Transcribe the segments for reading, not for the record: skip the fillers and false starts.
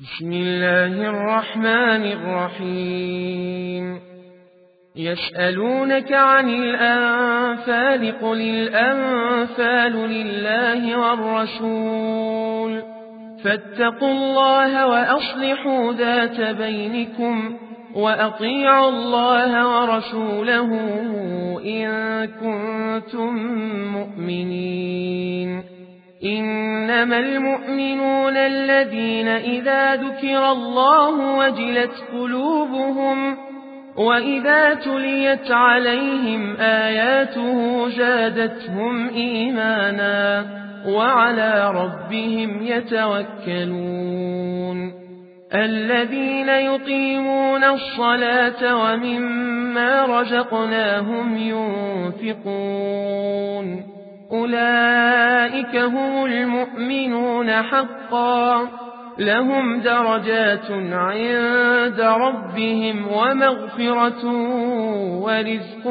بسم الله الرحمن الرحيم. يسألونك عن الأنفال قل الأنفال لله والرسول فاتقوا الله وأصلحوا ذات بينكم وأطيعوا الله ورسوله إن كنتم مؤمنين. إنما المؤمنون الذين إذا ذكر الله وجلت قلوبهم وإذا تليت عليهم آياته زادتهم إيمانا وعلى ربهم يتوكلون. الذين يقيمون الصلاة ومما رزقناهم ينفقون أولئك هم المؤمنون حقا لهم درجات عند ربهم ومغفرة ورزق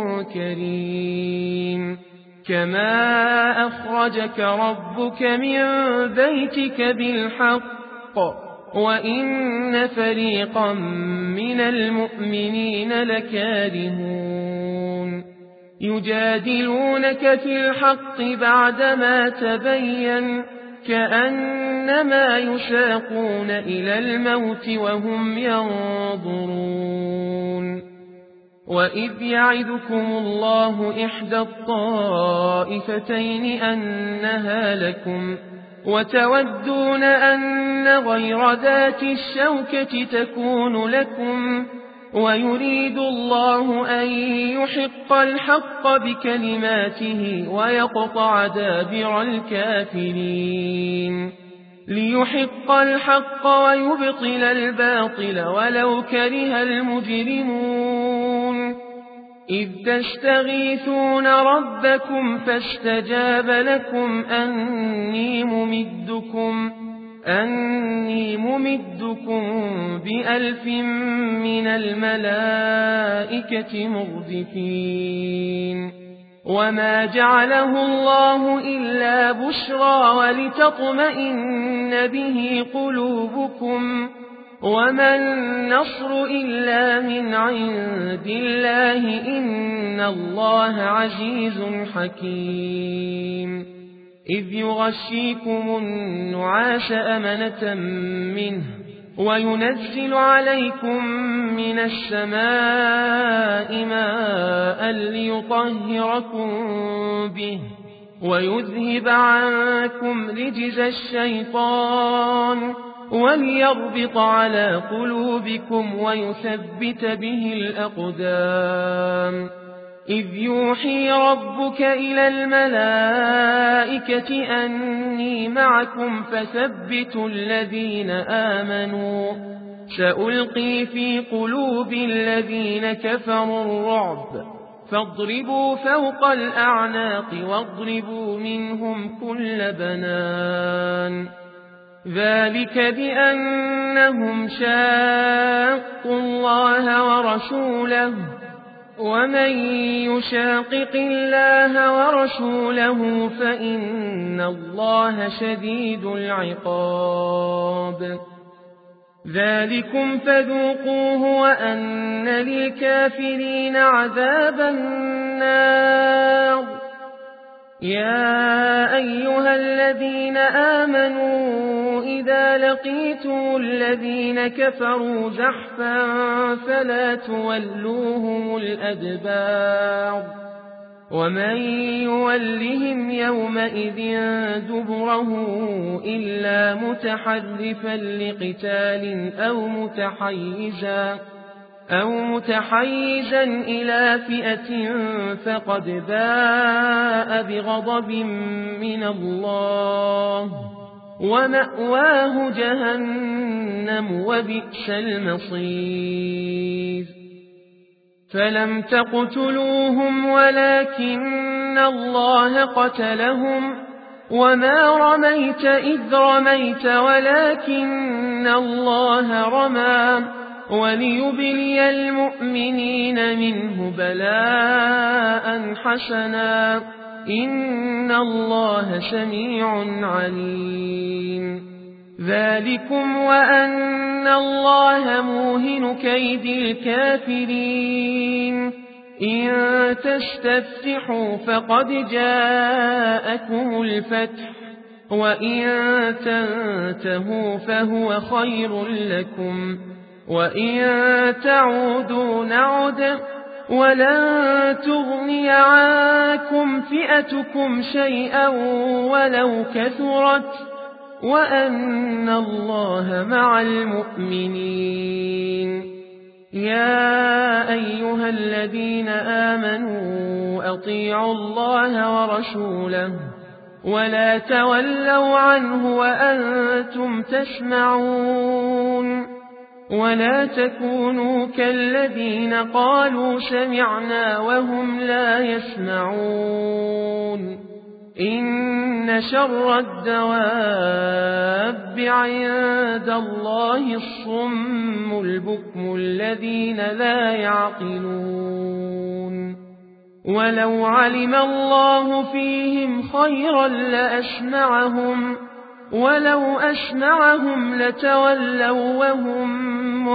كريم. كما أخرجك ربك من بيتك بالحق وإن فريقا من المؤمنين لكارهون. يجادلونك في الحق بعدما تبين كأنما يساقون إلى الموت وهم ينظرون. وإذ يعدكم الله إحدى الطائفتين أنها لكم وتودون أن غير ذات الشوكة تكون لكم ويريد الله أن يحق الحق بكلماته ويقطع دابر الكافرين. ليحق الحق ويبطل الباطل ولو كره المجرمون. إذ تستغيثون ربكم فاستجاب لكم أني ممدكم ب1000 من الملائكة مردفين. وما جعله الله إلا بشرى ولتطمئن به قلوبكم وما النصر إلا من عند الله إن الله عزيز حكيم. إذ يغشيكم النعاس أمنة منه وينزل عليكم من السماء ماء ليطهركم به ويذهب عنكم رجز الشيطان وليربط على قلوبكم ويثبت به الأقدام. إذ يوحي ربك إلى الملائكة أني معكم فثبتوا الذين آمنوا سألقي في قلوب الذين كفروا الرعب فاضربوا فوق الأعناق واضربوا منهم كل بنان. ذلك بأنهم شاقوا الله ورسوله ومن يشاقق الله ورسوله فإن الله شديد العقاب. ذلكم فذوقوه وأن للكافرين عذاب النار. يا أيها الذين آمنوا إذا لقيتم الذين كفروا زحفا فلا تولوهم الأدبار. ومن يولهم يومئذ دبره إلا متحرفا لقتال أو متحيزا إلى فئة فقد باء بغضب من الله ومأواه جهنم وبئس المصير. فلم تقتلوهم ولكن الله قتلهم وما رميت إذ رميت ولكن الله رمى وليبلي المؤمنين منه بلاء حسنا إن الله سميع عليم. ذلكم وأن الله موهن كيد الكافرين إن تستفتحوا فقد جاءكم الفتح وإن تنتهوا فهو خير لكم وإن تعودوا نعد ولن تغني عنكم فئتكم شيئا ولو كثرت وأن الله مع المؤمنين يا أيها الذين آمنوا أطيعوا الله ورسوله ولا تولوا عنه وأنتم تسمعون ولا تكونوا كالذين قالوا سمعنا وهم لا يسمعون إن شر الدواب عند الله الصم البكم الذين لا يعقلون ولو علم الله فيهم خيرا لأسمعهم ولو أسمعهم لتولوا وهم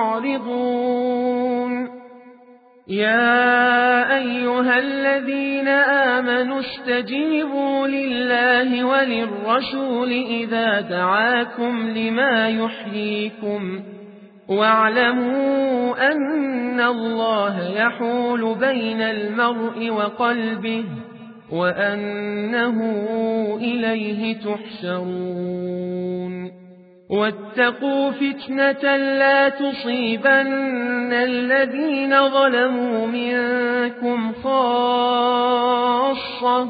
معرضون يا أيها الذين آمنوا استجيبوا لله وللرسول إذا دعاكم لما يحييكم واعلموا أن الله يحول بين المرء وقلبه وأنه إليه تحشرون واتقوا فتنة لا تصيبن الذين ظلموا منكم خاصة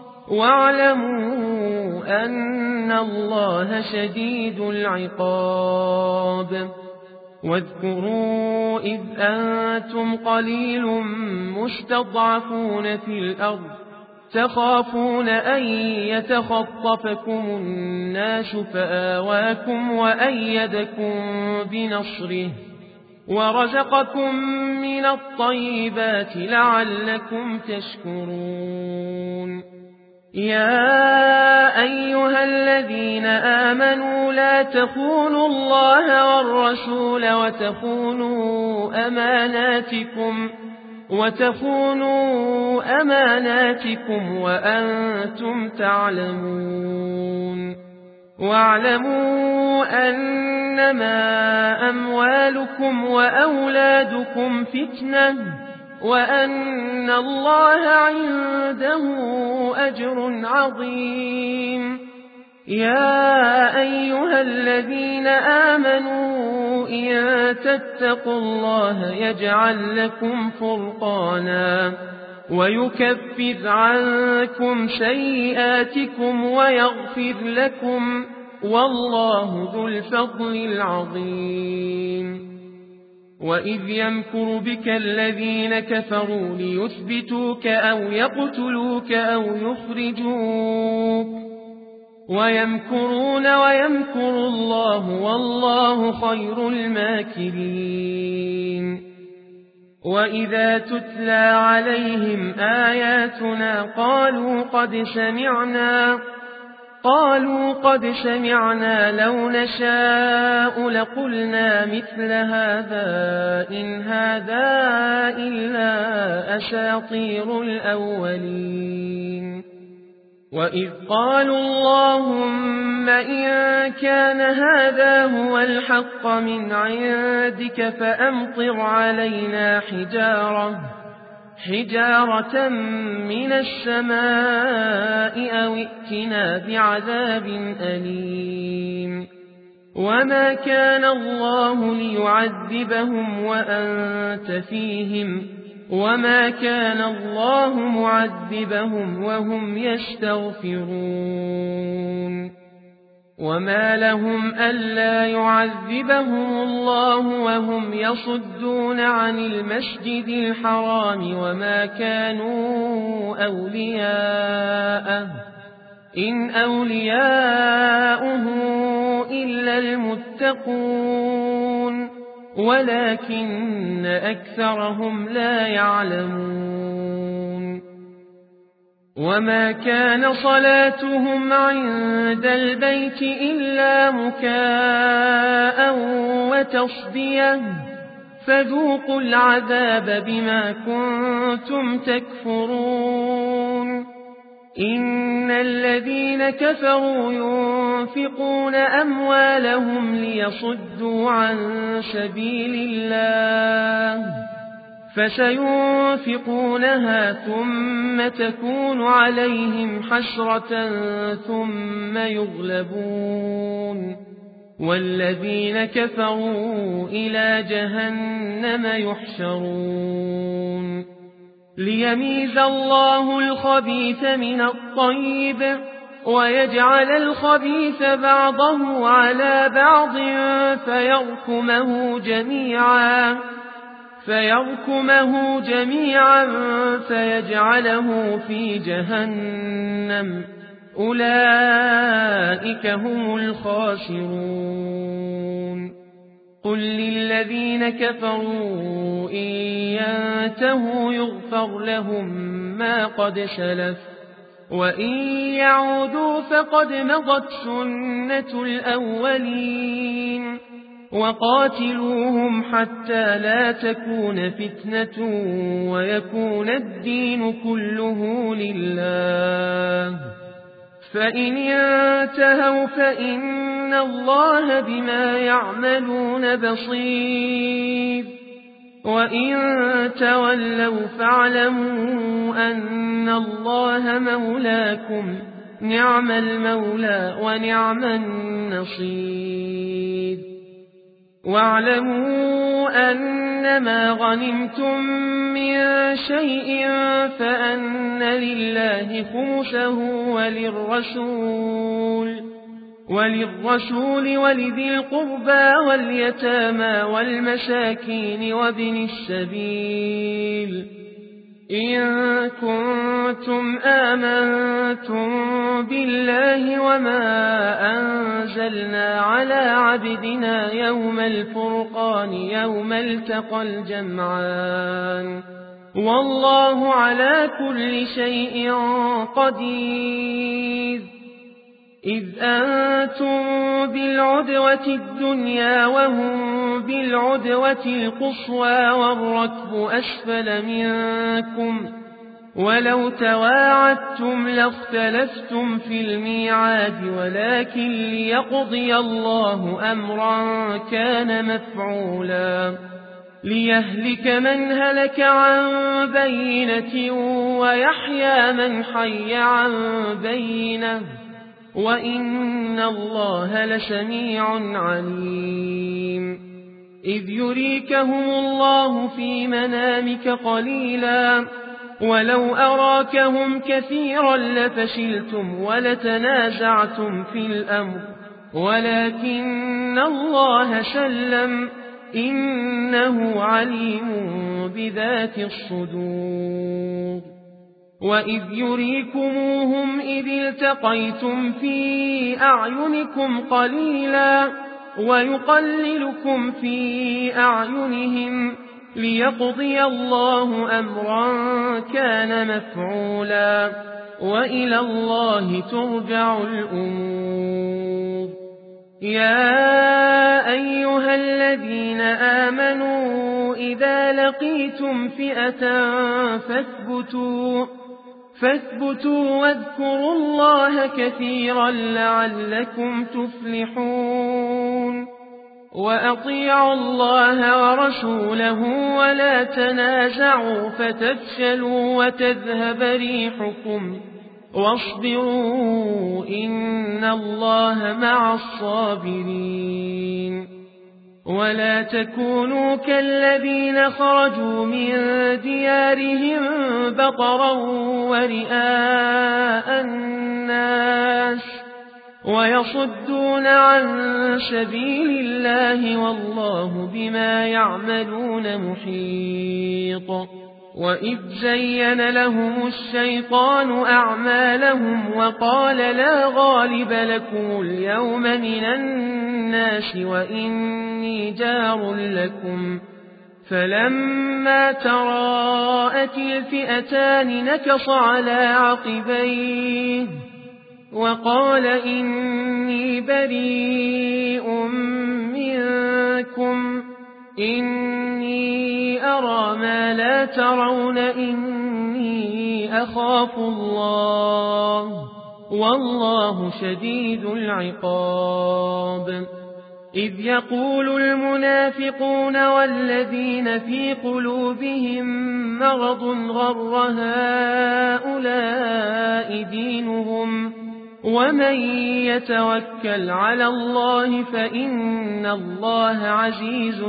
واعلموا أن الله شديد العقاب واذكروا إذ أنتم قليل مستضعفون في الأرض تخافون أن يتخطفكم الناس فآواكم وأيدكم بنصره ورزقكم من الطيبات لعلكم تشكرون يا أيها الذين آمنوا لا تخونوا الله والرسول وتخونوا أماناتكم وأنتم تعلمون واعلموا أنما أموالكم وأولادكم فتنة وأن الله عنده أجر عظيم يا أيها الذين آمنوا إن تتقوا الله يجعل لكم فرقانا ويكفر عنكم سيئاتكم ويغفر لكم والله ذو الفضل العظيم وإذ يمكر بك الذين كفروا ليثبتوك أو يقتلوك أو يخرجوك ويمكرون ويمكر الله والله خير الماكرين وإذا تتلى عليهم آياتنا قالوا قد سمعنا لو نشاء لقلنا مثل هذا إن هذا إلا أساطير الأولين وإذ قالوا اللهم إن كان هذا هو الحق من عندك فأمطر علينا حجارة من السماء أو ائتنا بعذاب أليم وما كان الله ليعذبهم وأنت فيهم وما كان الله معذبهم وهم يستغفرون وما لهم ألا يعذبهم الله وهم يصدون عن المسجد الحرام وما كانوا أولياءه إن أولياؤه إلا المتقون ولكن أكثرهم لا يعلمون وما كان صلاتهم عند البيت إلا مكاء وتصدية فذوقوا العذاب بما كنتم تكفرون إن الذين كفروا ينفقون أموالهم ليصدوا عن سبيل الله فسينفقونها ثم تكون عليهم حسرة ثم يغلبون والذين كفروا إلى جهنم يحشرون ليميز الله الخبيث من الطيب ويجعل الخبيث بعضه على بعض فيركمه جميعا فيجعله في جهنم أولئك هم الخاسرون قل للذين كفروا إن ينتهوا يغفر لهم ما قد سلف وإن يعودوا فقد مضت سنة الأولين وقاتلوهم حتى لا تكون فتنة ويكون الدين كله لله فإن ينتهوا فإن الله بما يعملون بصير وإن تولوا فاعلموا أن الله مولاكم نعم المولى ونعم النصير واعلموا أنما غنمتم من شيء فأن لله خمسه وللرسول ولذي القربى واليتامى والمساكين وابن السبيل إن كنتم آمنتم بالله وما أنزلنا على عبدنا يوم الفرقان يوم التقى الجمعان والله على كل شيء قدير إذ أنتم بالعدوة الدنيا وهم بالعدوة القصوى والركب أسفل منكم ولو تواعدتم لاختلفتم في الميعاد ولكن ليقضي الله أمرا كان مفعولا ليهلك من هلك عن بينة ويحيى من حي عن بينة وإن الله لسميع عليم إذ يريكهم الله في منامك قليلا ولو أراكهم كثيرا لفشلتم ولتنازعتم في الأمر ولكن الله سلم إنه عليم بذات الصدور وإذ يريكموهم إذ التقيتم في أعينكم قليلا ويقللكم في أعينهم ليقضي الله أمرا كان مفعولا وإلى الله ترجع الأمور يا أيها الذين آمنوا إذا لقيتم فئة فاثبتوا واذكروا الله كثيرا لعلكم تفلحون وأطيعوا الله ورسوله ولا تنازعوا فتفشلوا وتذهب ريحكم واصبروا إن الله مع الصابرين ولا تكونوا كالذين خرجوا من ديارهم بطرا ورئاء الناس ويصدون عن سبيل الله والله بما يعملون محيط وإذ زين لهم الشيطان أعمالهم وقال لا غالب لكم اليوم من الناس وإني جار لكم فلما تراءت الفئتان نكص على عقبيه وقال إني بريء منكم إني أرى ما لا ترون إني أخاف الله والله شديد العقاب إذ يقول المنافقون والذين في قلوبهم مرض غر هؤلاء دينهم ومن يتوكل على الله فإن الله عزيز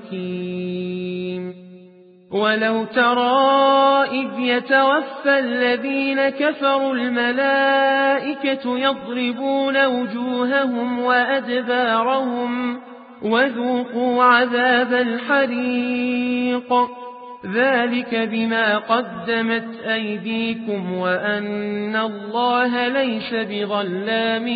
حكيم ولو ترى إذ يتوفى الذين كفروا الملائكة يضربون وجوههم وأدبارهم وذوقوا عذاب الحريق ذلك بما قدمت أيديكم وأن الله ليس بظلام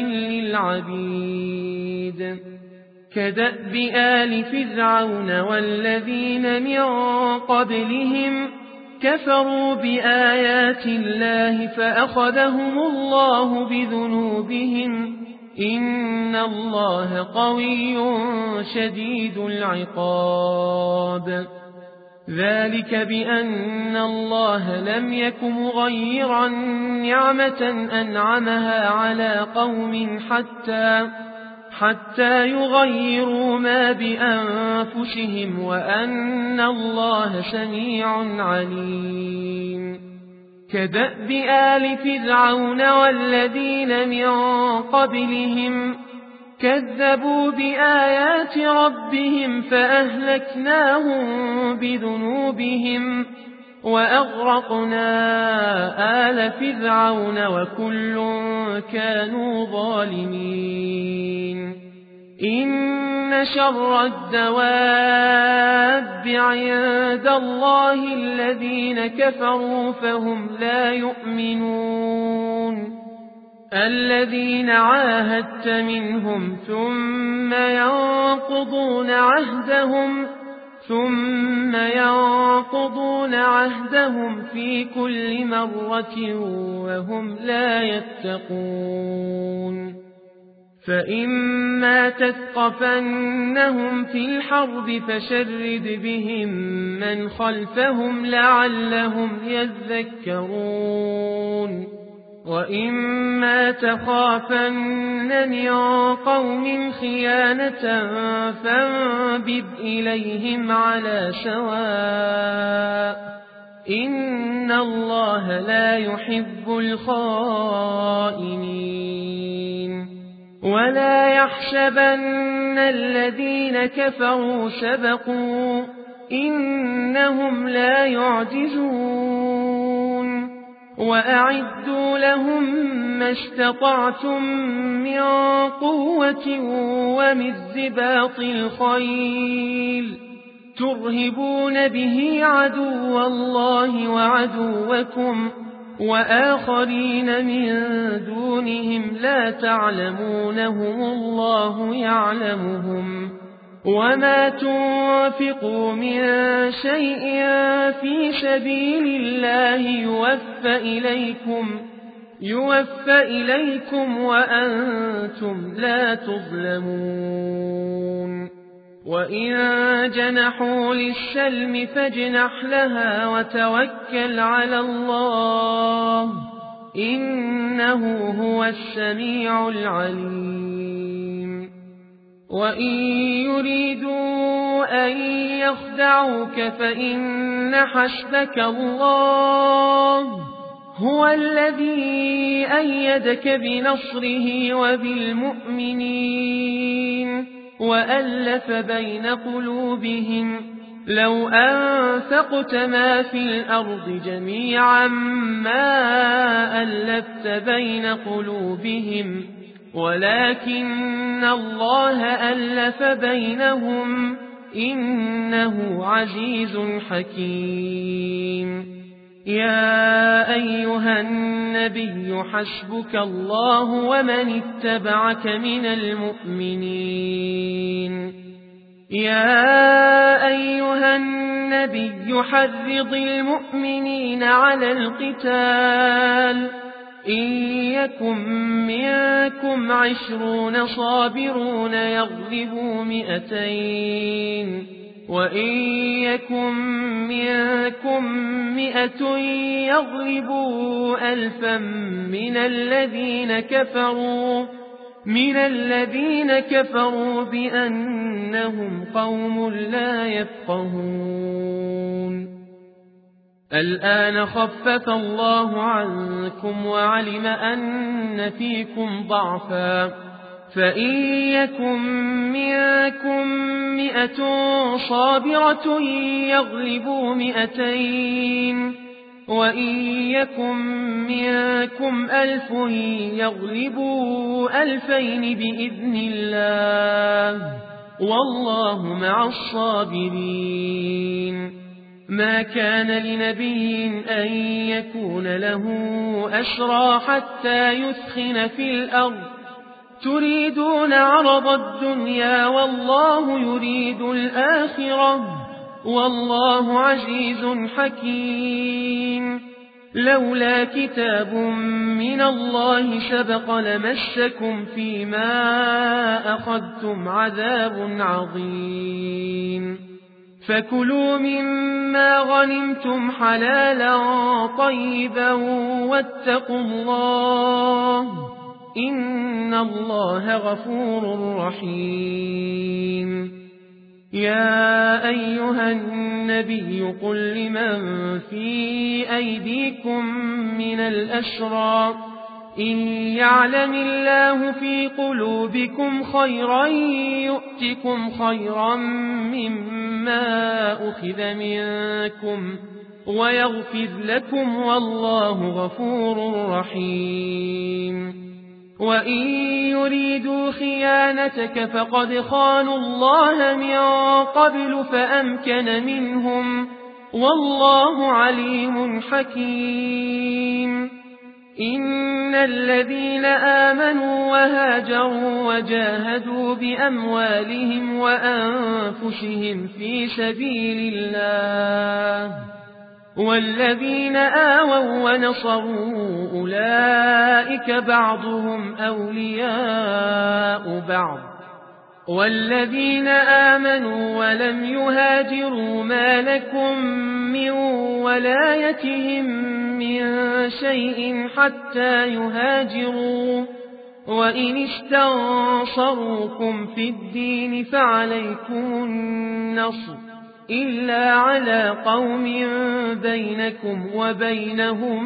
للعبيد كدأب آل فرعون والذين من قبلهم كفروا بآيات الله فأخذهم الله بذنوبهم إن الله قوي شديد العقاب ذلك بأن الله لم يك مغيرا نعمة أنعمها على قوم حتى يغيروا ما بأنفسهم وأن الله سميع عليم كدأب آل فرعون والذين من قبلهم كذبوا بآيات ربهم فأهلكناهم بذنوبهم وأغرقنا آل فرعون وكل كانوا ظالمين إن شر الدواب عند الله الذين كفروا فهم لا يؤمنون الذين عاهدت منهم ثم ينقضون عهدهم في كل مرة وهم لا يتقون فإما تثقفنهم في الحرب فشرد بهم من خلفهم لعلهم يذكرون وإما تخافن من قوم خيانة فانبذ إليهم على سواء إن الله لا يحب الخائنين ولا يحسبن الذين كفروا سبقوا إنهم لا يعجزون وأعدوا لهم ما استطعتم من قوة ومن رباط الخيل ترهبون به عدو الله وعدوكم وآخرين من دونهم لا تعلمونهم الله يعلمهم وما تنفقوا من شيء في سبيل الله يوفى إليكم وأنتم لا تظلمون وإن جنحوا للسلم فاجنح لها وتوكل على الله إنه هو السميع العليم وإن يريدوا أن يخدعوك فإن حسبك الله هو الذي أيدك بنصره وبالمؤمنين وألف بين قلوبهم لو أنفقت ما في الأرض جميعا ما ألفت بين قلوبهم ولكن الله ألف بينهم إنه عزيز حكيم يا أيها النبي حسبك الله ومن اتبعك من المؤمنين يا أيها النبي النبي يحرض المؤمنين على القتال إن يكن منكم 20 صابرون يغلبوا 200 وإن يكن منكم 100 يغلبوا 1000 من الذين كفروا بأنهم قوم لا يفقهون. الآن خفف الله عنكم وعلم أن فيكم ضعفا فإن يكن منكم 100 صابرة يغلبوا 200 وإن يكن منكم 1000 يغلبوا 2000 بإذن الله والله مع الصابرين. ما كان لنبي أن يكون له أسرى حتى يثخن في الأرض تريدون عرض الدنيا والله يريد الآخرة والله عزيز حكيم. لولا كتاب من الله سبق لمسكم فيما أخذتم عذاب عظيم. فكلوا مما غنمتم حلالا طيبا واتقوا الله إن الله غفور رحيم. يا أيها النبي قل لمن في أيديكم من الأسرى إن يعلم الله في قلوبكم خيرا يؤتكم خيرا مما أخذ منكم ويغفر لكم والله غفور رحيم. وإن يريدوا خيانتك فقد خانوا الله من قبل فأمكن منهم والله عليم حكيم. إن الذين آمنوا وهاجروا وجاهدوا بأموالهم وأنفسهم في سبيل الله والذين آووا ونصروا أولئك بعضهم أولياء بعض والذين آمنوا ولم يهاجروا ما لكم من ولايتهم من شيء حتى يهاجروا وإن استنصروكم في الدين فعليكم النصر إلا على قوم بينكم وبينهم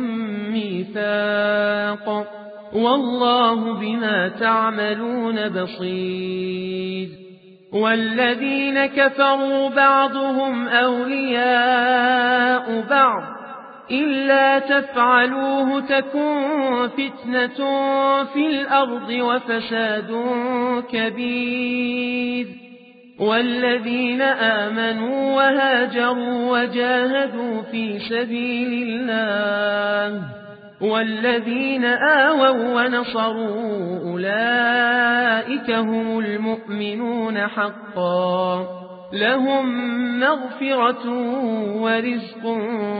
ميثاق والله بما تعملون بصير. والذين كفروا بعضهم أولياء بعض إلا تفعلوه تكن فتنة في الأرض وفساد كبير. والذين آمنوا وهاجروا وجاهدوا في سبيل الله والذين آووا ونصروا أولئك هم المؤمنون حقا لهم مغفرة ورزق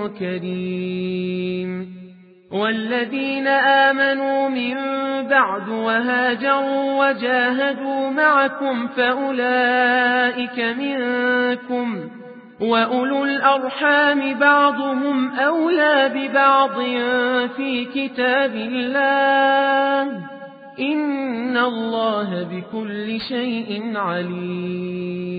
كريم. والذين آمنوا من بعد وهاجروا وجاهدوا معكم فأولئك منكم وأولو الأرحام بعضهم أولى ببعض في كتاب الله إن الله بكل شيء عليم.